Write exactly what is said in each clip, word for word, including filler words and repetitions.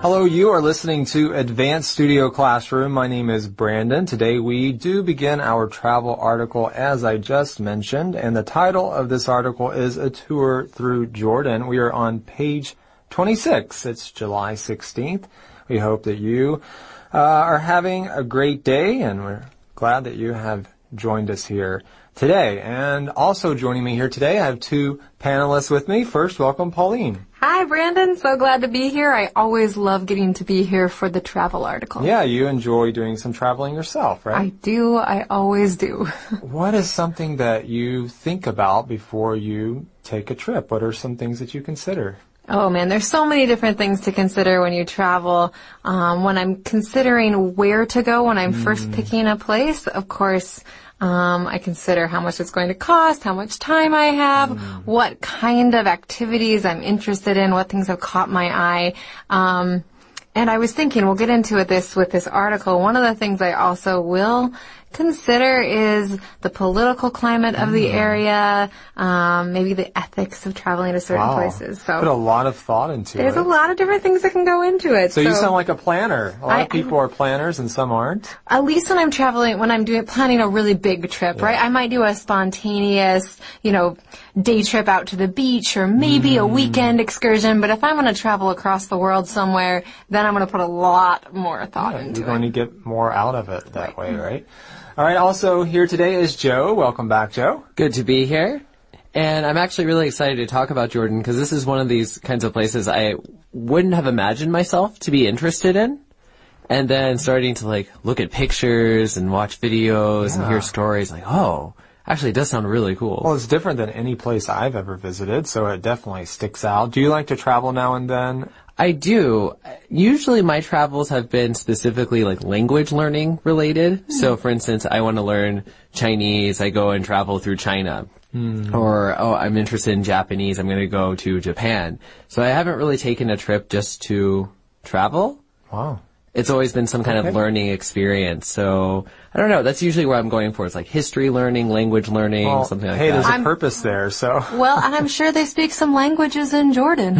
Hello, you are listening to Advanced Studio Classroom. My name is Brandon. Today we do begin our travel article as I just mentioned, and the title of this article is A Tour Through Jordan. We are on page twenty-six. It's July sixteenth. We hope that you uh, are having a great day, and we're glad that you have joined us here today. And also joining me here today, I have two panelists with me. First, welcome Pauline. Hi, Brandon. So glad to be here. I always love getting to be here for the travel article. Yeah, you enjoy doing some traveling yourself, right? I do. I always do. What is something that you think about before you take a trip? What are some things that you consider? Oh, man, there's so many different things to consider when you travel. Um, when I'm considering where to go, when I'm mm. first picking a place, of course, Um, I consider how much it's going to cost, how much time I have, mm. what kind of activities I'm interested in, what things have caught my eye. Um, and I was thinking, we'll get into it this with this article. One of the things I also will consider is the political climate of the area, um, maybe the ethics of traveling to certain wow. places. So put a lot of thought into there's it. There's a lot of different things that can go into it. So, so you sound like a planner. A lot I, of people are planners and some aren't. At least when I'm traveling, when I'm doing planning a really big trip, yeah. right? I might do a spontaneous, you know, day trip out to the beach or maybe mm. a weekend excursion. But if I'm going to travel across the world somewhere, then I'm going to put a lot more thought yeah, into you're it. You're going to get more out of it that right. way, right? All right, also here today is Joe. Welcome back, Joe. Good to be here. And I'm actually really excited to talk about Jordan because this is one of these kinds of places I wouldn't have imagined myself to be interested in. And then starting to like look at pictures and watch videos yeah. and hear stories like, oh, actually it does sound really cool. Well, it's different than any place I've ever visited, so it definitely sticks out. Do you like to travel now and then? I do. Usually my travels have been specifically like language learning related. Mm. So for instance, I want to learn Chinese, I go and travel through China. Mm. Or, oh, I'm interested in Japanese, I'm going to go to Japan. So I haven't really taken a trip just to travel. Wow. It's always been some kind okay. of learning experience. So, I don't know, that's usually where I'm going for. It's like history learning, language learning, well, something like hey, that. Hey, there's a I'm, purpose there, so. Well, and I'm sure they speak some languages in Jordan.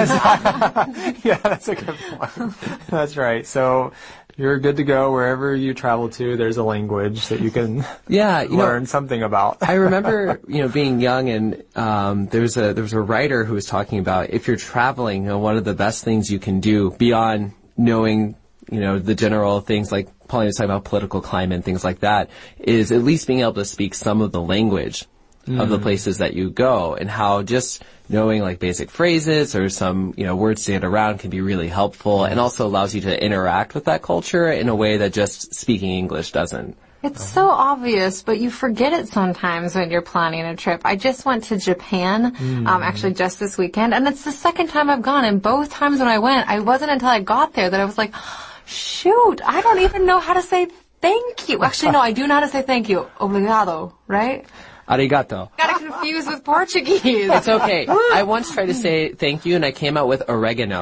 Yeah, that's a good point. That's right. So, you're good to go wherever you travel to. There's a language that you can yeah, you learn know, something about. I remember, you know, being young and um, there was a there was a writer who was talking about if you're traveling, you know, one of the best things you can do beyond knowing, you know, the general things like Pauline was talking about political climate and things like that is at least being able to speak some of the language mm. of the places that you go and how just knowing like basic phrases or some, you know, words to get around can be really helpful and also allows you to interact with that culture in a way that just speaking English doesn't. It's so obvious, but you forget it sometimes when you're planning a trip. I just went to Japan, mm. um, actually just this weekend, and it's the second time I've gone, and both times when I went, I wasn't until I got there that I was like, shoot, I don't even know how to say thank you. Actually, no, I do know how to say thank you. Obrigado, right? Arigato. Got it confused with Portuguese. It's okay. I once tried to say thank you and I came out with oregano.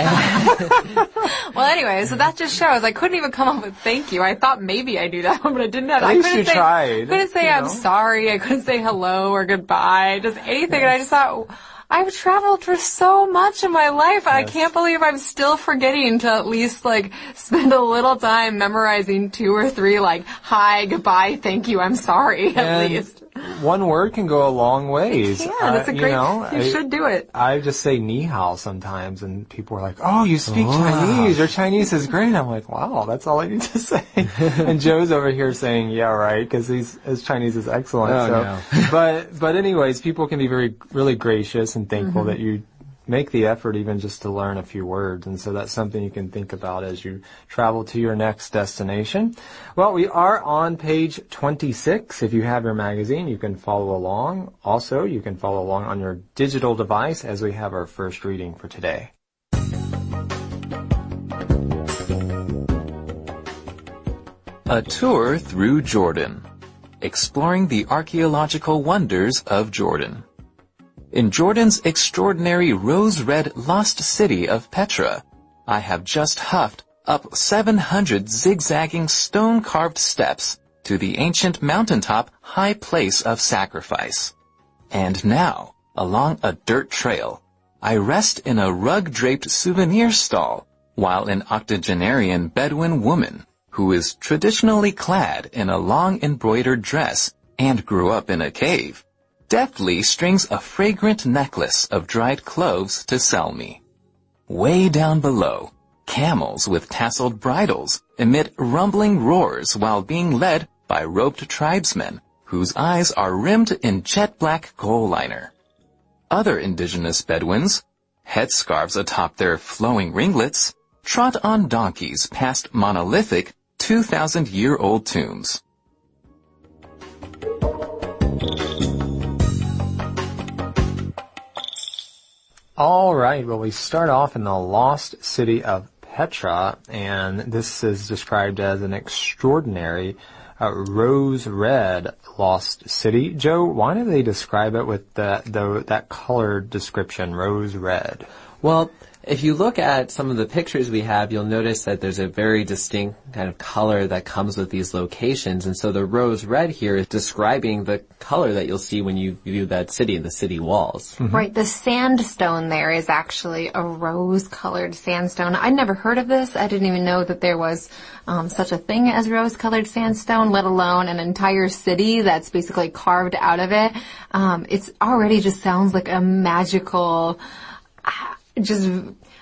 Well, anyway, so that just shows I couldn't even come up with thank you. I thought maybe I do that, but I didn't have. At least I couldn't you say, tried. couldn't say you I'm know? sorry. I couldn't say hello or goodbye, just anything. Yes. And I just thought, I've traveled for so much in my life. Yes. I can't believe I'm still forgetting to at least like spend a little time memorizing two or three like hi, goodbye, thank you, I'm sorry at and least. One word can go a long ways. It can. It's a great, uh, you know, you I, should do it. I just say ni hao sometimes and people are like, oh, you speak oh. Chinese. Your Chinese is great. I'm like, wow, that's all I need to say. And Joe's over here saying, yeah, right, because his Chinese is excellent. Oh, so, no. but, but anyways, people can be very, really gracious and thankful mm-hmm. that you make the effort even just to learn a few words. And so that's something you can think about as you travel to your next destination. Well, we are on page twenty-six. If you have your magazine, you can follow along. Also, you can follow along on your digital device as we have our first reading for today. A Tour Through Jordan. Exploring the Archaeological Wonders of Jordan. In Jordan's extraordinary rose-red lost city of Petra, I have just huffed up seven hundred zigzagging stone-carved steps to the ancient mountaintop high place of sacrifice. And now, along a dirt trail, I rest in a rug-draped souvenir stall, while an octogenarian Bedouin woman, who is traditionally clad in a long embroidered dress and grew up in a cave, deftly strings a fragrant necklace of dried cloves to sell me. Way down below, camels with tasseled bridles emit rumbling roars while being led by robed tribesmen whose eyes are rimmed in jet-black coal liner. Other indigenous Bedouins, headscarves atop their flowing ringlets, trot on donkeys past monolithic two thousand year old tombs. All right, well, we start off in the lost city of Petra, and this is described as an extraordinary uh, rose-red lost city. Joe, why do they describe it with the, the, that color description, rose-red? Well, if you look at some of the pictures we have, you'll notice that there's a very distinct kind of color that comes with these locations. And so the rose red here is describing the color that you'll see when you view that city, the city walls. Mm-hmm. Right. The sandstone there is actually a rose-colored sandstone. I'd never heard of this. I didn't even know that there was um, such a thing as rose-colored sandstone, let alone an entire city that's basically carved out of it. Um, it's already just sounds like a magical... just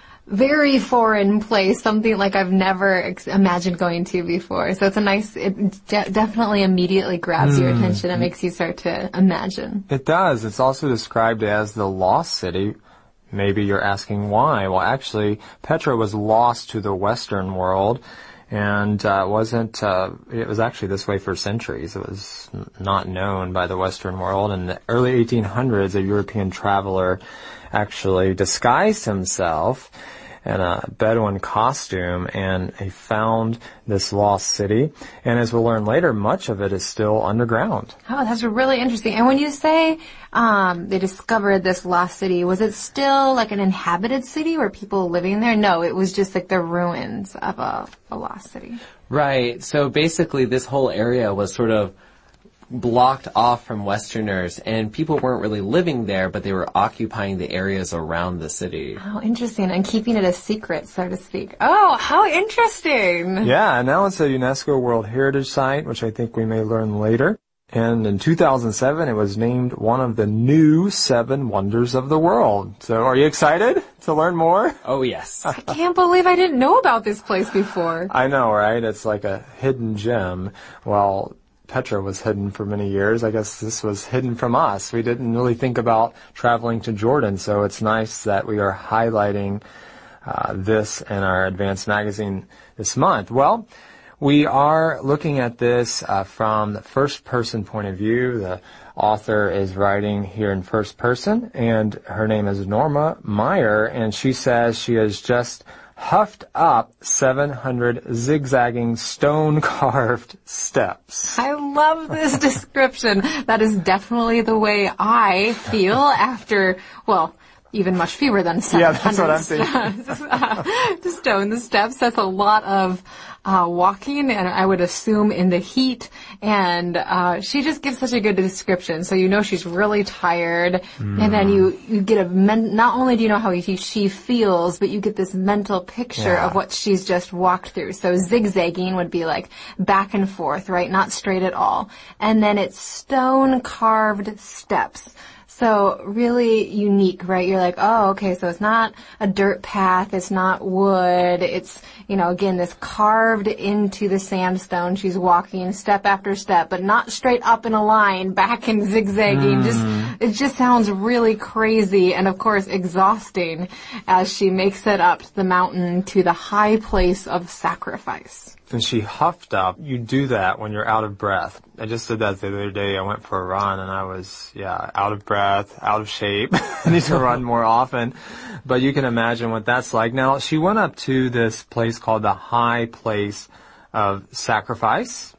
very foreign place, something like I've never ex- imagined going to before. So it's a nice, it de- definitely immediately grabs mm. your attention and makes you start to imagine. It does. It's also described as the lost city. Maybe you're asking why. Well, actually, Petra was lost to the Western world, and uh, wasn't, uh, it was actually this way for centuries. It was not known by the Western world. In the early eighteen hundreds, a European traveler actually disguised himself in a Bedouin costume, and he found this lost city. And as we'll learn later, much of it is still underground. Oh, that's really interesting. And when you say um, they discovered this lost city, was it still like an inhabited city? Were people living there? No, it was just like the ruins of a, a lost city. Right. So basically this whole area was sort of blocked off from Westerners, and people weren't really living there, but they were occupying the areas around the city. Oh, interesting. And keeping it a secret, so to speak. Oh, how interesting. Yeah, and now it's a UNESCO World Heritage Site, which I think we may learn later. And in two thousand seven, it was named one of the new seven wonders of the world. So are you excited to learn more? Oh, yes. I can't believe I didn't know about this place before. I know, right? It's like a hidden gem. Well, Petra was hidden for many years. I guess this was hidden from us. We didn't really think about traveling to Jordan, so it's nice that we are highlighting uh, this in our Advanced magazine this month. Well, we are looking at this uh, from the first-person point of view. The author is writing here in first person, and her name is Norma Meyer, and she says she has just huffed up seven hundred zigzagging stone-carved steps. I love this description. That is definitely the way I feel after, well, even much fewer than seven hundred. Yeah, that's what I'm thinking. uh, stone the steps. That's a lot of uh, walking, and I would assume in the heat. And uh, she just gives such a good description, so you know she's really tired. Mm. And then you you get a men- not only do you know how he, she feels, but you get this mental picture yeah. of what she's just walked through. So zigzagging would be like back and forth, right? Not straight at all. And then it's stone carved steps. So really unique, right? You're like, oh, okay, so it's not a dirt path, it's not wood, it's, you know, again, this carved into the sandstone. She's walking step after step, but not straight up in a line, back and zigzagging. Mm. Just, it just sounds really crazy and, of course, exhausting as she makes it up the mountain to the high place of sacrifice. And she huffed up. You do that when you're out of breath. I just did that the other day. I went for a run and I was, yeah, out of breath, out of shape. I need to run more often. But you can imagine what that's like. Now, she went up to this place called the High Place of Sacrifice.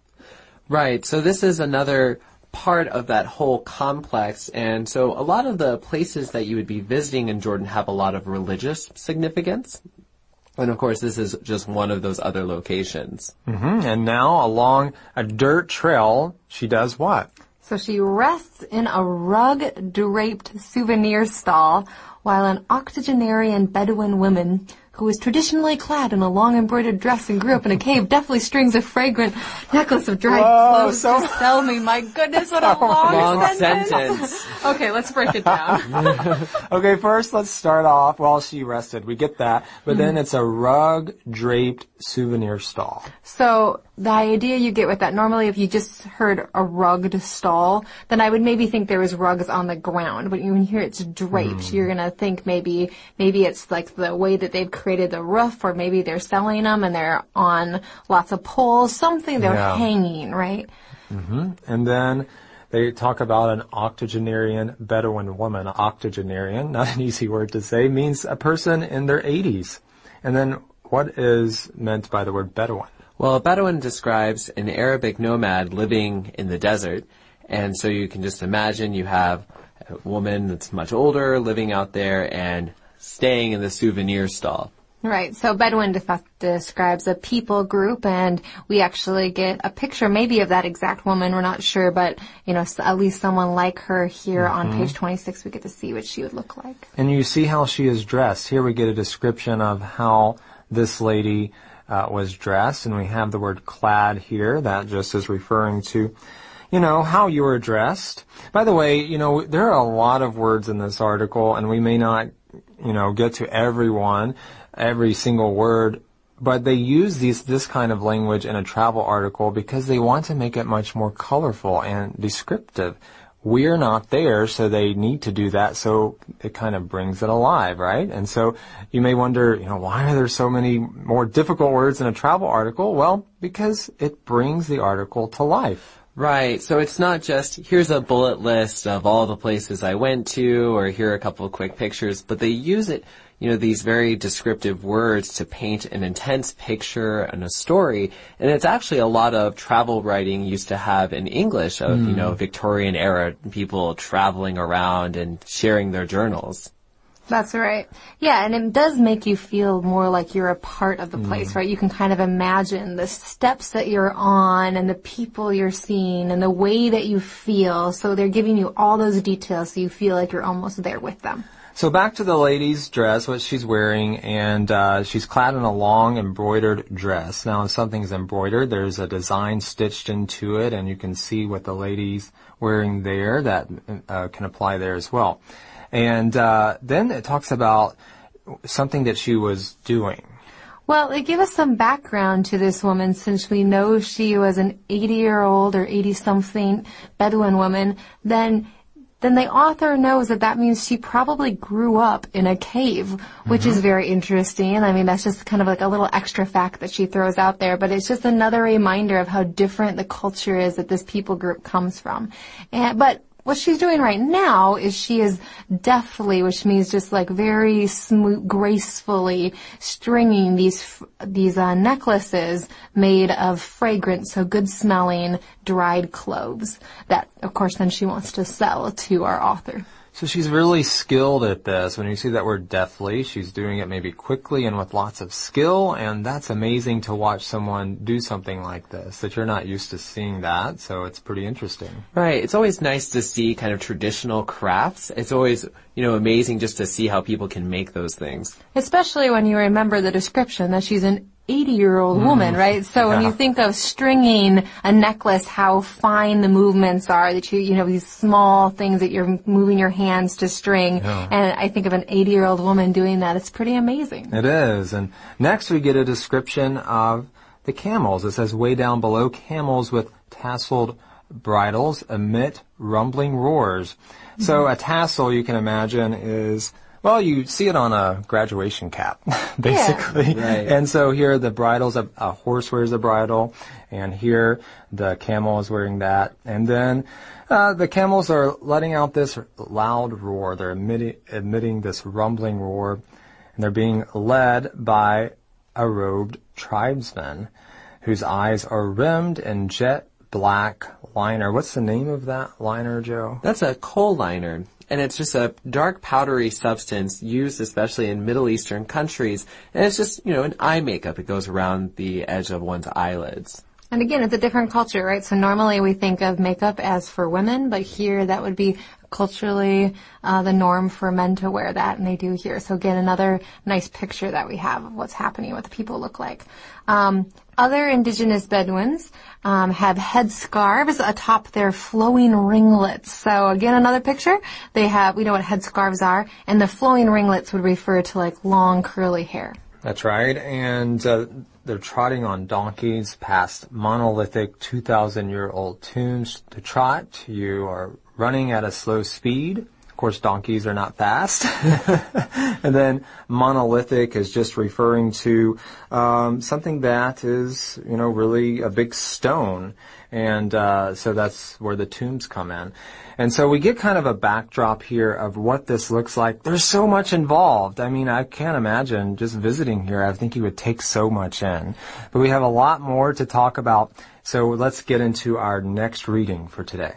Right. So this is another part of that whole complex. And so a lot of the places that you would be visiting in Jordan have a lot of religious significance. And, of course, this is just one of those other locations. Mm-hmm. And now, along a dirt trail, she does what? So she rests in a rug-draped souvenir stall while an octogenarian Bedouin woman who is traditionally clad in a long embroidered dress and grew up in a cave, deftly strings a fragrant necklace of dried Whoa, cloves so- to sell me. My goodness, what a long, Long sentence. sentence. Okay, let's break it down. Okay, first let's start off while she rested. We get that. But then it's a rug-draped souvenir stall. So the idea you get with that, normally if you just heard a rugged stall, then I would maybe think there was rugs on the ground. But when you hear it's draped, mm. you're going to think maybe maybe it's like the way that they've created the roof, or maybe they're selling them and they're on lots of poles, something they're yeah. hanging, right? Mm-hmm. And then they talk about an octogenarian Bedouin woman. Octogenarian, not an easy word to say, means a person in their eighties. And then what is meant by the word Bedouin? Well, a Bedouin describes an Arabic nomad living in the desert. And so you can just imagine you have a woman that's much older living out there and staying in the souvenir stall. Right. So Bedouin de- describes a people group, and we actually get a picture maybe of that exact woman. We're not sure, but, you know, at least someone like her here mm-hmm. on page twenty-six, we get to see what she would look like. And you see how she is dressed. Here we get a description of how this lady uh, was dressed, and we have the word clad here. That just is referring to, you know, how you were dressed. By the way, you know, there are a lot of words in this article, and we may not, you know, get to everyone, every single word, but they use these, this kind of language in a travel article because they want to make it much more colorful and descriptive. We're not there, so they need to do that, so it kind of brings it alive, right? And so you may wonder, you know, why are there so many more difficult words in a travel article? Well, because it brings the article to life. Right. So it's not just, here's a bullet list of all the places I went to, or here are a couple of quick pictures, but they use it, you know, these very descriptive words to paint an intense picture and a story. And it's actually a lot of travel writing used to have in English of, mm. you know, Victorian era people traveling around and sharing their journals. That's right. Yeah, and it does make you feel more like you're a part of the place, mm. right? You can kind of imagine the steps that you're on and the people you're seeing and the way that you feel. So they're giving you all those details so you feel like you're almost there with them. So back to the lady's dress, what she's wearing, and uh, she's clad in a long embroidered dress. Now, if something's embroidered, there's a design stitched into it, and you can see what the lady's wearing there. That uh, can apply there as well. And uh, then it talks about something that she was doing. Well, they give us some background to this woman since we know she was an eighty-year-old or eighty-something Bedouin woman. Then then the author knows that that means she probably grew up in a cave, which mm-hmm. is very interesting. I mean, that's just kind of like a little extra fact that she throws out there, but it's just another reminder of how different the culture is that this people group comes from. And but what she's doing right now is she is deftly, which means just like very smooth, gracefully stringing these these uh, necklaces made of fragrant, so good-smelling dried cloves that, of course, then she wants to sell to our author. So she's really skilled at this. When you see that word deftly, she's doing it maybe quickly and with lots of skill, and that's amazing to watch someone do something like this, that you're not used to seeing that, so it's pretty interesting. Right. It's always nice to see kind of traditional crafts. It's always, you know, amazing just to see how people can make those things. Especially when you remember the description that she's an eighty-year-old woman, mm. right? So yeah. when you think of stringing a necklace, how fine the movements are, that you, you know, these small things that you're moving your hands to string. Yeah. And I think of an eighty-year-old woman doing that. It's pretty amazing. It is. And next we get a description of the camels. It says way down below, camels with tasseled bridles emit rumbling roars. Mm-hmm. So a tassel, you can imagine, is... well, you see it on a graduation cap, basically. Yeah. Right. And so here the bridle's a, a horse wears a bridle, and here the camel is wearing that. And then uh, the camels are letting out this loud roar. They're emitting, emitting this rumbling roar, and they're being led by a robed tribesman whose eyes are rimmed in jet black liner. What's the name of that liner, Joe? That's a coal liner. And it's just a dark powdery substance used especially in Middle Eastern countries. And it's just, you know, an eye makeup. It goes around the edge of one's eyelids. And again, it's a different culture, right? So normally we think of makeup as for women, but here that would be culturally uh, the norm for men to wear that, and they do here. So again, another nice picture that we have of what's happening, what the people look like. Um, other indigenous Bedouins um, have head scarves atop their flowing ringlets. So again, another picture. They have, we know what head scarves are, and the flowing ringlets would refer to like long curly hair. That's right, and uh, they're trotting on donkeys past monolithic two thousand year old tombs. To trot, you are running at a slow speed. Of course, donkeys are not fast. And then monolithic is just referring to um, something that is, you know, really a big stone. And uh, so that's where the tombs come in. And so we get kind of a backdrop here of what this looks like. There's so much involved. I mean, I can't imagine just visiting here. I think you would take so much in. But we have a lot more to talk about. So let's get into our next reading for today.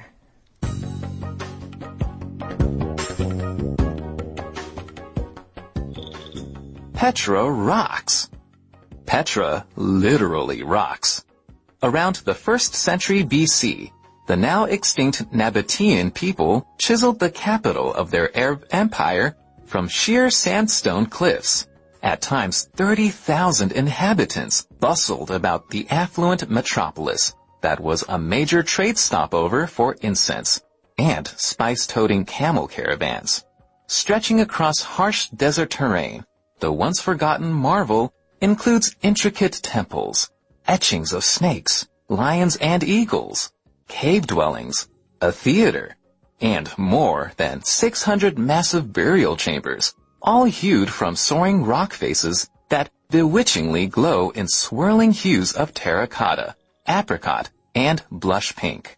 Petra rocks. Petra literally rocks. Around the first century B C, the now extinct Nabatean people chiseled the capital of their Arab empire from sheer sandstone cliffs. At times, thirty thousand inhabitants bustled about the affluent metropolis that was a major trade stopover for incense and spice-toting camel caravans. Stretching across harsh desert terrain, the once-forgotten marvel includes intricate temples, etchings of snakes, lions and eagles, cave dwellings, a theater, and more than six hundred massive burial chambers, all hewed from soaring rock faces that bewitchingly glow in swirling hues of terracotta, apricot, and blush pink.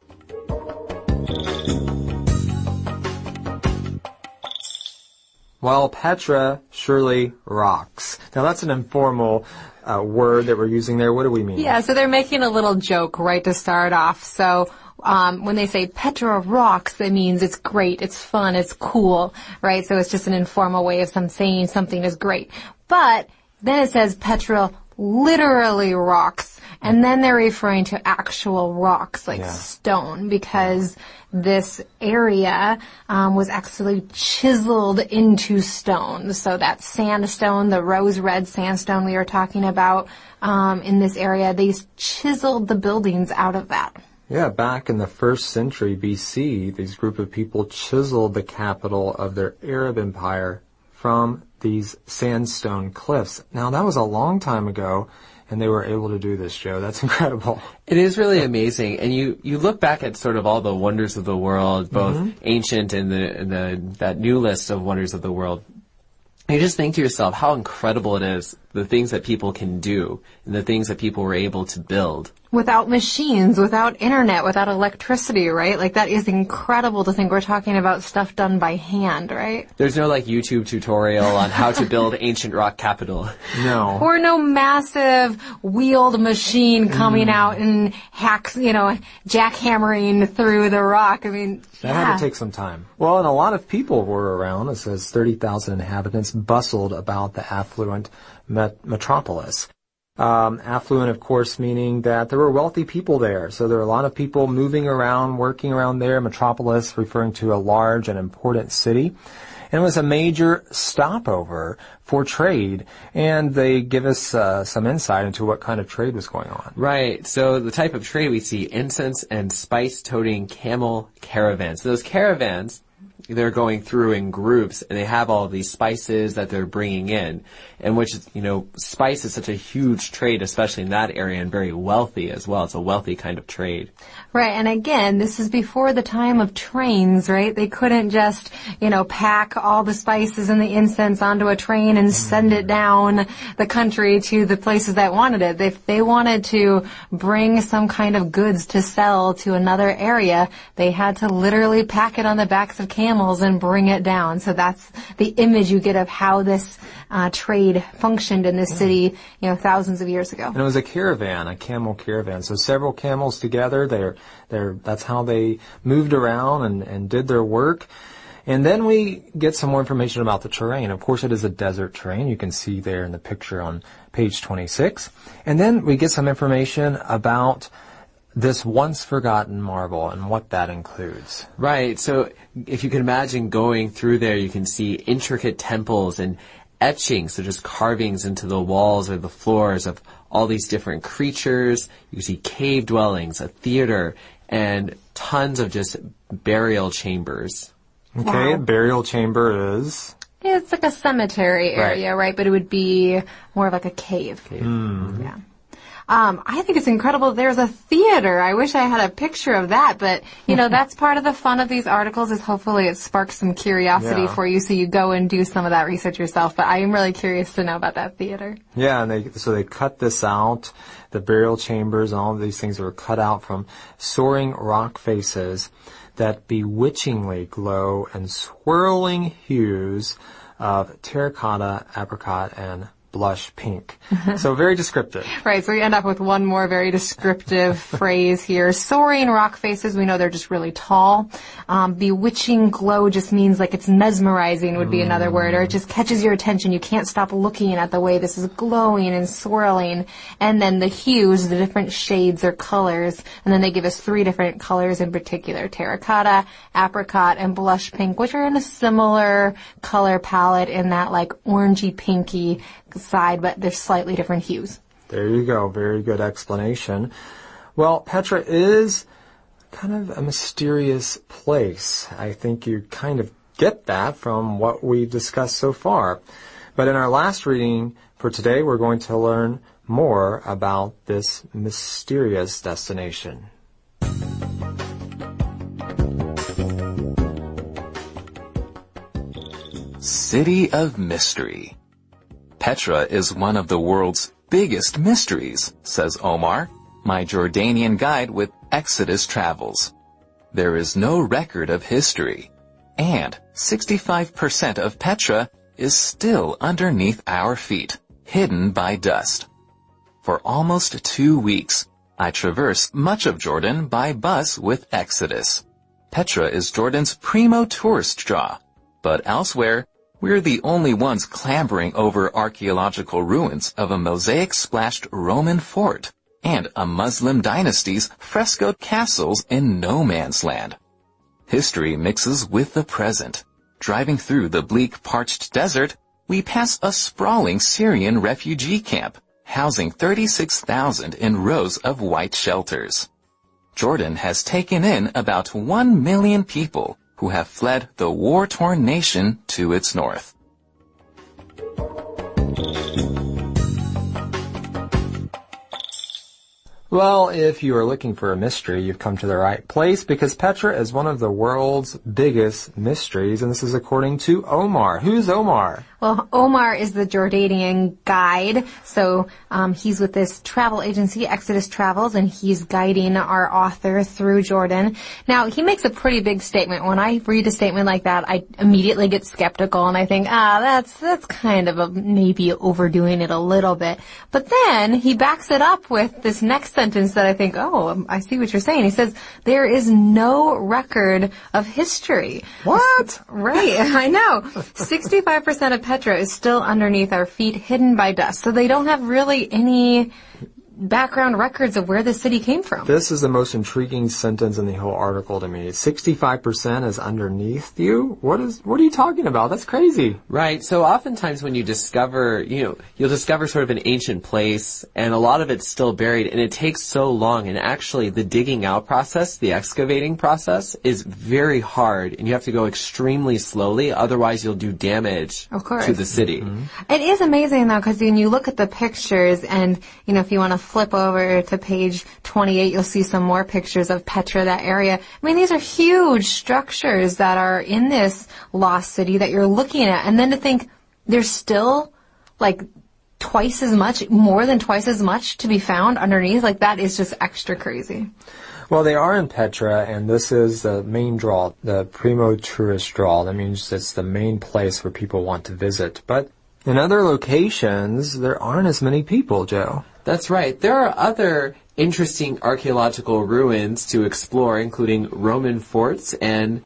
Well, Petra surely rocks. Now that's an informal uh, word that we're using there. What do we mean? Yeah, so they're making a little joke right to start off. So um, when they say Petra rocks, that means it's great, it's fun, it's cool, right? So it's just an informal way of some saying something is great. But then it says Petra literally rocks, and then they're referring to actual rocks, like yeah. stone, because this area um, was actually chiseled into stone. So that sandstone, the rose red sandstone we were talking about um, in this area, they chiseled the buildings out of that. Yeah, back in the first century B C, these group of people chiseled the capital of their Arab empire from these sandstone cliffs. Now, that was a long time ago, and they were able to do this, Joe. That's incredible. It is really amazing. And you, you look back at sort of all the wonders of the world, both mm-hmm. ancient and the, and the that new list of wonders of the world. You just think to yourself how incredible it is, the things that people can do and the things that people were able to build. Without machines, without internet, without electricity, right? Like, that is incredible to think we're talking about stuff done by hand, right? There's no, like, YouTube tutorial on how to build ancient rock capital. No. Or no massive wheeled machine coming mm. out and hacks, you know, jackhammering through the rock. I mean, that yeah. had to take some time. Well, and a lot of people were around. It says thirty thousand inhabitants bustled about the affluent met- metropolis. Um, affluent, of course, meaning that there were wealthy people there. So there were a lot of people moving around, working around there. Metropolis referring to a large and important city. And it was a major stopover for trade. And they give us uh, some insight into what kind of trade was going on. Right. So the type of trade we see, incense and spice-toting camel caravans. So those caravans, they're going through in groups, and they have all of these spices that they're bringing in, and which is, you know, spice is such a huge trade, especially in that area, and very wealthy as well. It's a wealthy kind of trade. Right, and again, this is before the time of trains, right? They couldn't just, you know, pack all the spices and the incense onto a train and send it down the country to the places that wanted it. If they wanted to bring some kind of goods to sell to another area, they had to literally pack it on the backs of camels and bring it down. So that's the image you get of how this uh, trade functioned in this city, you know, thousands of years ago. And it was a caravan, a camel caravan. So several camels together. They're, they're, that's how they moved around and, and did their work. And then we get some more information about the terrain. Of course, it is a desert terrain. You can see there in the picture on page twenty-six. And then we get some information about this once forgotten marble and what that includes. Right. So if you can imagine going through there, you can see intricate temples and etchings, so just carvings into the walls or the floors of all these different creatures. You can see cave dwellings, a theater, and tons of just burial chambers. Okay, Wow. burial chamber is... It's like a cemetery area, right? Right. But it would be more of like a cave. Cave. Yeah. Um, I think it's incredible. There's a theater. I wish I had a picture of that, but you know, that's part of the fun of these articles is hopefully it sparks some curiosity Yeah. for you so you go and do some of that research yourself. But I am really curious to know about that theater. Yeah, and they so they cut this out, the burial chambers and all of these things were cut out from soaring rock faces that bewitchingly glow in swirling hues of terracotta, apricot, and blush pink. So very descriptive. Right, so we end up with one more very descriptive phrase here. Soaring rock faces, we know they're just really tall. Um, bewitching glow just means like it's mesmerizing would be another word, or it just catches your attention. You can't stop looking at the way this is glowing and swirling. And then the hues, the different shades or colors, and then they give us three different colors in particular, terracotta, apricot, and blush pink, which are in a similar color palette in that like orangey pinky side, but they're slightly different hues. There you go. Very good explanation. Well, Petra is kind of a mysterious place. I think you kind of get that from what we discussed so far. But in our last reading for today, we're going to learn more about this mysterious destination. City of Mystery. Petra is one of the world's biggest mysteries, says Omar, my Jordanian guide with Exodus Travels. There is no record of history, and sixty-five percent of Petra is still underneath our feet, hidden by dust. For almost two weeks, I traverse much of Jordan by bus with Exodus. Petra is Jordan's primo tourist draw, but elsewhere, we're the only ones clambering over archaeological ruins of a mosaic-splashed Roman fort and a Muslim dynasty's frescoed castles in no man's land. History mixes with the present. Driving through the bleak, parched desert, we pass a sprawling Syrian refugee camp, housing thirty-six thousand in rows of white shelters. Jordan has taken in about one million people who have fled the war-torn nation to its north. Well, if you are looking for a mystery, you've come to the right place because Petra is one of the world's biggest mysteries, and this is according to Omar. Who's Omar? Well, Omar is the Jordanian guide, so um, he's with this travel agency, Exodus Travels, and he's guiding our author through Jordan. Now, he makes a pretty big statement. When I read a statement like that, I immediately get skeptical, and I think, ah, that's that's kind of a, maybe overdoing it a little bit. But then he backs it up with this next sentence that I think, oh, I see what you're saying. He says, there is no record of history. What? Right, I know. sixty-five percent of Petra is still underneath our feet, hidden by dust. So they don't have really any background records of where the city came from. This is the most intriguing sentence in the whole article to me. sixty-five percent is underneath you? What is, what are you talking about? That's crazy. Right. So oftentimes when you discover, you know, you'll discover sort of an ancient place and a lot of it's still buried and it takes so long. And actually the digging out process, the excavating process is very hard and you have to go extremely slowly. Otherwise you'll do damage Of course. to the city. Mm-hmm. It is amazing though, because when you look at the pictures and, you know, if you want to flip over to page twenty-eight, you'll see some more pictures of Petra, that area. I mean, these are huge structures that are in this lost city that you're looking at. And then to think there's still like twice as much, more than twice as much to be found underneath, like that is just extra crazy. Well, they are in Petra, and this is the main draw, the primo tourist draw. That means it's the main place where people want to visit. But in other locations, there aren't as many people, Joe. That's right. There are other interesting archaeological ruins to explore, including Roman forts and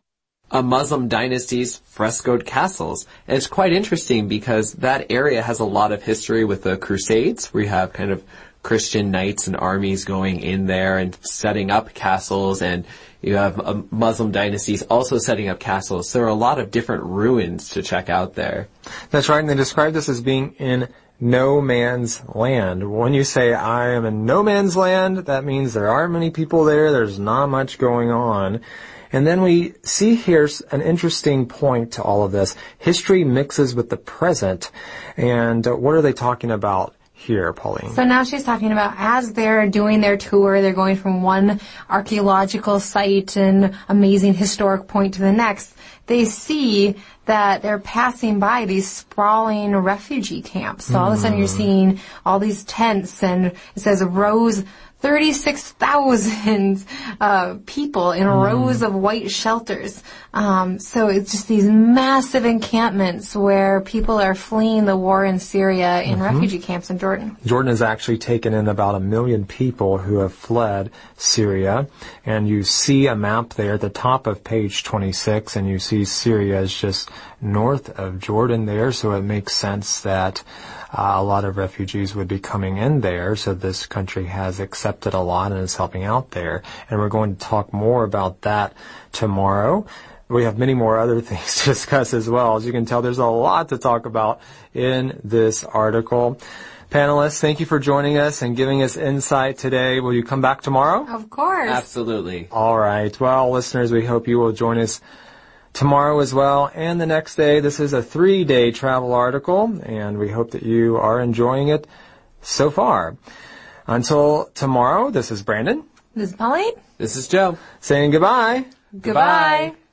a Muslim dynasty's frescoed castles. And it's quite interesting because that area has a lot of history with the Crusades, where you have kind of Christian knights and armies going in there and setting up castles, and you have uh, Muslim dynasties also setting up castles. So there are a lot of different ruins to check out there. That's right, and they describe this as being in no man's land. When you say, I am in no man's land, that means there aren't many people there, there's not much going on. And then we see here an interesting point to all of this. History mixes with the present. And uh, what are they talking about here, Pauline? So now she's talking about as they're doing their tour, they're going from one archaeological site and amazing historic point to the next. They see that they're passing by these sprawling refugee camps. So all of a sudden you're seeing all these tents, and it says rows thirty-six thousand uh, people in mm. rows of white shelters. Um, so it's just these massive encampments where people are fleeing the war in Syria in mm-hmm. refugee camps in Jordan. Jordan has actually taken in about a million people who have fled Syria. And you see a map there at the top of page twenty-six, and you see Syria is just north of Jordan there. So it makes sense that Uh, a lot of refugees would be coming in there, so this country has accepted a lot and is helping out there. And we're going to talk more about that tomorrow. We have many more other things to discuss as well. As you can tell, there's a lot to talk about in this article. Panelists, thank you for joining us and giving us insight today. Will you come back tomorrow? Of course. Absolutely. All right. Well, listeners, we hope you will join us tomorrow as well, and the next day. This is a three-day travel article, and we hope that you are enjoying it so far. Until tomorrow, this is Brandon. This is Pauline. This is Joe. Saying goodbye. Goodbye. Goodbye.